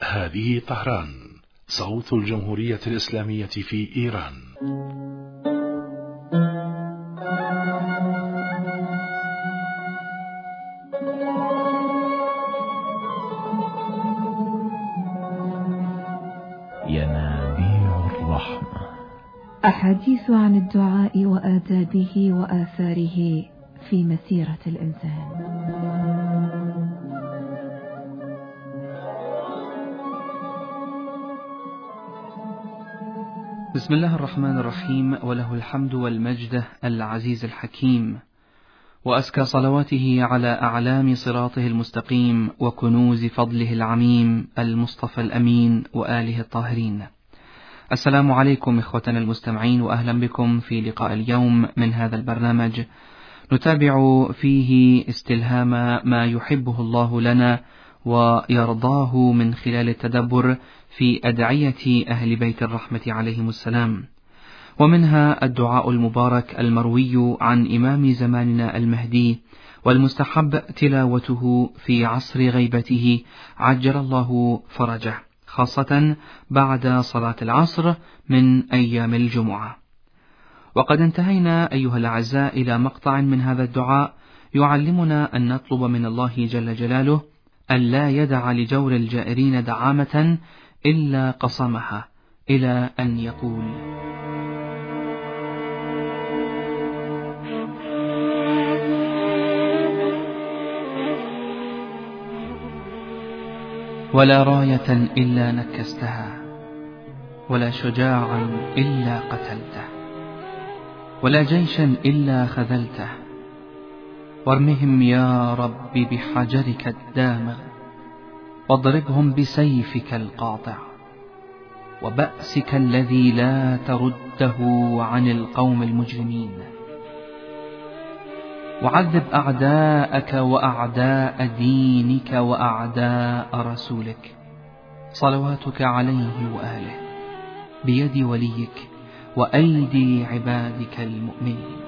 هذه طهران، صوت الجمهورية الإسلامية في إيران. ينابيع الرحمة، أحاديث عن الدعاء وآدابه وآثاره في مسيرة الإنسان. بسم الله الرحمن الرحيم، وله الحمد والمجد العزيز الحكيم، وأزكى صلواته على أعلام صراطه المستقيم وكنوز فضله العميم المصطفى الأمين وآله الطاهرين. السلام عليكم إخوتنا المستمعين، وأهلا بكم في لقاء اليوم من هذا البرنامج نتابع فيه استلهام ما يحبه الله لنا ويرضاه من خلال التدبر في أدعية أهل بيت الرحمة عليهم السلام، ومنها الدعاء المبارك المروي عن إمام زماننا المهدي، والمستحب تلاوته في عصر غيبته عجل الله فرجه، خاصة بعد صلاة العصر من أيام الجمعة. وقد انتهينا أيها الأعزاء إلى مقطع من هذا الدعاء يعلمنا أن نطلب من الله جل جلاله أن لا يدع لجور الجائرين دعامة إلا قصمها، إلى أن يقول: ولا راية إلا نكستها، ولا شجاعا إلا قتلته، ولا جيشا إلا خذلته، وارمهم يا رب بحجرك الدامغ، واضربهم بسيفك القاطع، وبأسك الذي لا ترده عن القوم المجرمين، وعذب أعداءك وأعداء دينك وأعداء رسولك، صلواتك عليه وآله بيد وليك وأيدي عبادك المؤمنين.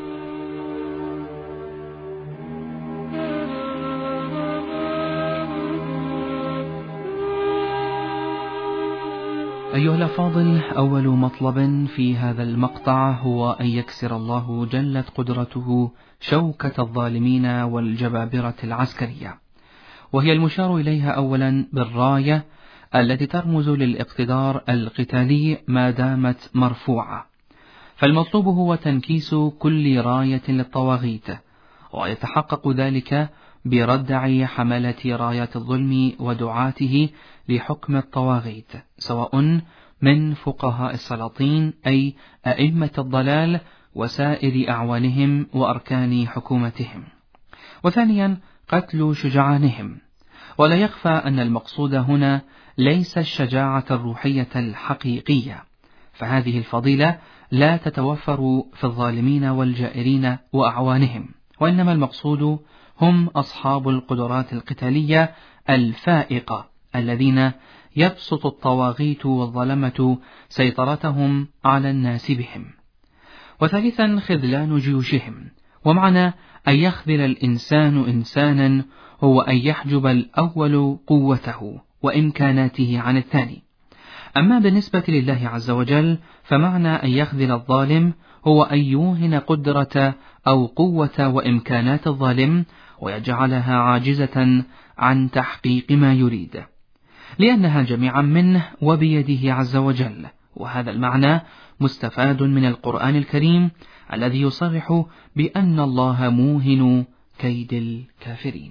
أيها الأفاضل، أول مطلب في هذا المقطع هو أن يكسر الله جلت قدرته شوكة الظالمين والجبابرة العسكرية، وهي المشار إليها أولا بالراية التي ترمز للاقتدار القتالي ما دامت مرفوعة، فالمطلوب هو تنكيس كل راية للطواغيت، ويتحقق ذلك بردع حملة رايات الظلم ودعاته لحكم الطواغيت، سواء من فقهاء السلاطين أي أئمة الضلال وسائر أعوانهم وأركان حكومتهم. وثانيا قتل شجعانهم، ولا يخفى أن المقصود هنا ليس الشجاعة الروحية الحقيقية، فهذه الفضيلة لا تتوفر في الظالمين والجائرين وأعوانهم، وإنما المقصود هم أصحاب القدرات القتالية الفائقة الذين يبسط الطواغيت والظلمة سيطرتهم على الناس بهم. وثالثا خذلان جيوشهم، ومعنى أن يخذل الإنسان إنسانا هو أن يحجب الأول قوته وإمكاناته عن الثاني. أما بالنسبة لله عز وجل فمعنى أن يخذل الظالم هو أن يوهن قدرة أو قوة وإمكانات الظالم ويجعلها عاجزة عن تحقيق ما يريد، لأنها جميعا منه وبيده عز وجل. وهذا المعنى مستفاد من القرآن الكريم الذي يصرح بأن الله موهن كيد الكافرين.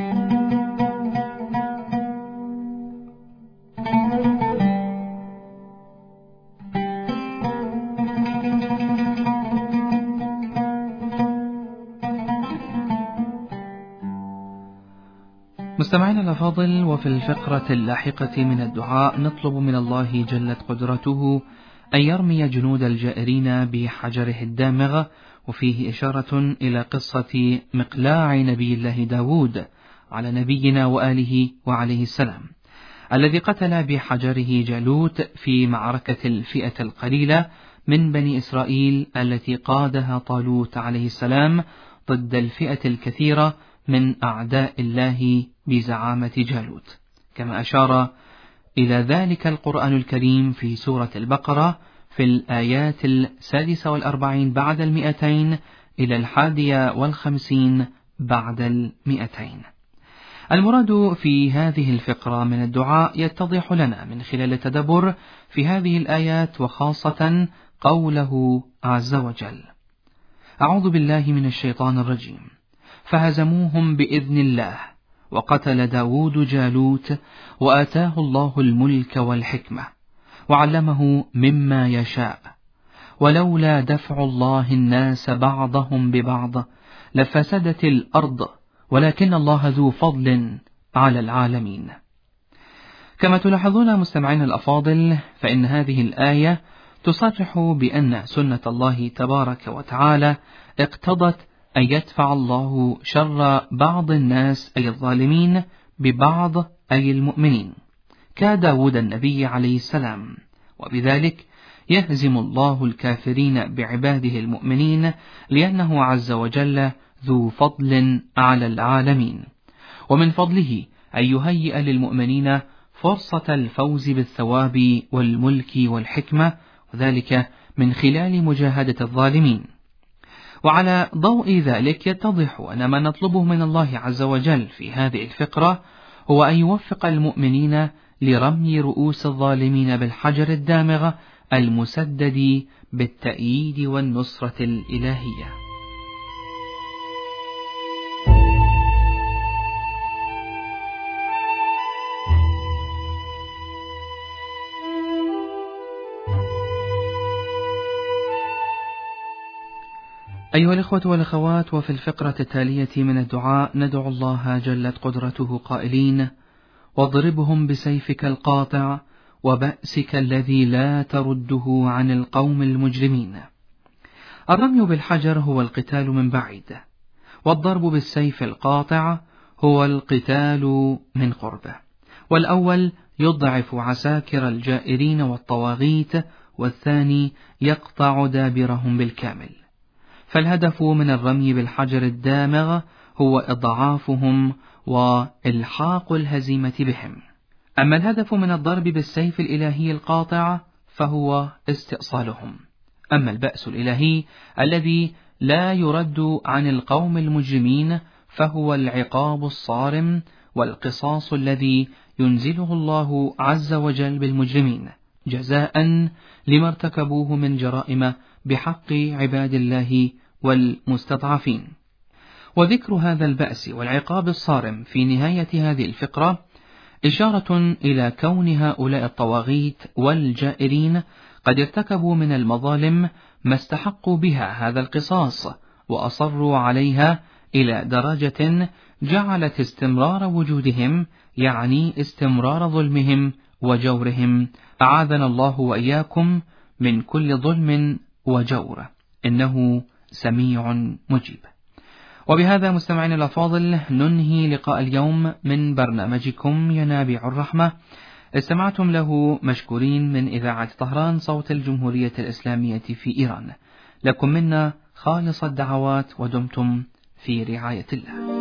مستمعينا الأفاضل، وفي الفقرة اللاحقة من الدعاء نطلب من الله جلت قدرته أن يرمي جنود الجائرين بحجره الدامغ، وفيه إشارة إلى قصة مقلاع نبي الله داود على نبينا وآله وعليه السلام، الذي قتل بحجره جالوت في معركة الفئة القليلة من بني إسرائيل التي قادها طالوت عليه السلام ضد الفئة الكثيرة من أعداء الله بزعامة جالوت، كما أشار إلى ذلك القرآن الكريم في سورة البقرة في الآيات 46 بعد 200 إلى 51 بعد 200. المراد في هذه الفقرة من الدعاء يتضح لنا من خلال التدبر في هذه الآيات، وخاصة قوله عز وجل: أعوذ بالله من الشيطان الرجيم، فهزموهم بإذن الله وقتل داود جالوت وآتاه الله الملك والحكمة وعلمه مما يشاء ولولا دفع الله الناس بعضهم ببعض لفسدت الأرض ولكن الله ذو فضل على العالمين. كما تلاحظون مستمعين الأفاضل، فإن هذه الآية تصرح بأن سنة الله تبارك وتعالى اقتضت أن يدفع الله شر بعض الناس أي الظالمين ببعض أي المؤمنين كداود النبي عليه السلام، وبذلك يهزم الله الكافرين بعباده المؤمنين، لأنه عز وجل ذو فضل على العالمين، ومن فضله أن يهيئ للمؤمنين فرصة الفوز بالثواب والملك والحكمة، وذلك من خلال مجاهدة الظالمين. وعلى ضوء ذلك يتضح أن ما نطلبه من الله عز وجل في هذه الفقرة هو أن يوفق المؤمنين لرمي رؤوس الظالمين بالحجر الدامغ المسدد بالتأييد والنصرة الإلهية. أيها الإخوة والأخوات، وفي الفقرة التالية من الدعاء ندعو الله جلت قدرته قائلين: واضربهم بسيفك القاطع وبأسك الذي لا ترده عن القوم المجرمين. الرمي بالحجر هو القتال من بعيد، والضرب بالسيف القاطع هو القتال من قرب، والأول يضعف عساكر الجائرين والطواغيت، والثاني يقطع دابرهم بالكامل. فالهدف من الرمي بالحجر الدامغ هو إضعافهم وإلحاق الهزيمة بهم. أما الهدف من الضرب بالسيف الإلهي القاطع فهو استئصالهم. أما البأس الإلهي الذي لا يرد عن القوم المجرمين فهو العقاب الصارم والقصاص الذي ينزله الله عز وجل بالمجرمين جزاء لما ارتكبوه من جرائم بحق عباد الله والمستضعفين. وذكر هذا البأس والعقاب الصارم في نهاية هذه الفقرة إشارة إلى كون هؤلاء الطواغيت والجائرين قد ارتكبوا من المظالم ما استحقوا بها هذا القصاص، وأصروا عليها إلى درجة جعلت استمرار وجودهم يعني استمرار ظلمهم وجورهم. أعاذنا الله وإياكم من كل ظلم وجور، إنه سميع مجيب. وبهذا مستمعين الأفاضل ننهي لقاء اليوم من برنامجكم ينابيع الرحمة، استمعتم له مشكورين من إذاعة طهران صوت الجمهورية الإسلامية في إيران. لكم منا خالص الدعوات، ودمتم في رعاية الله.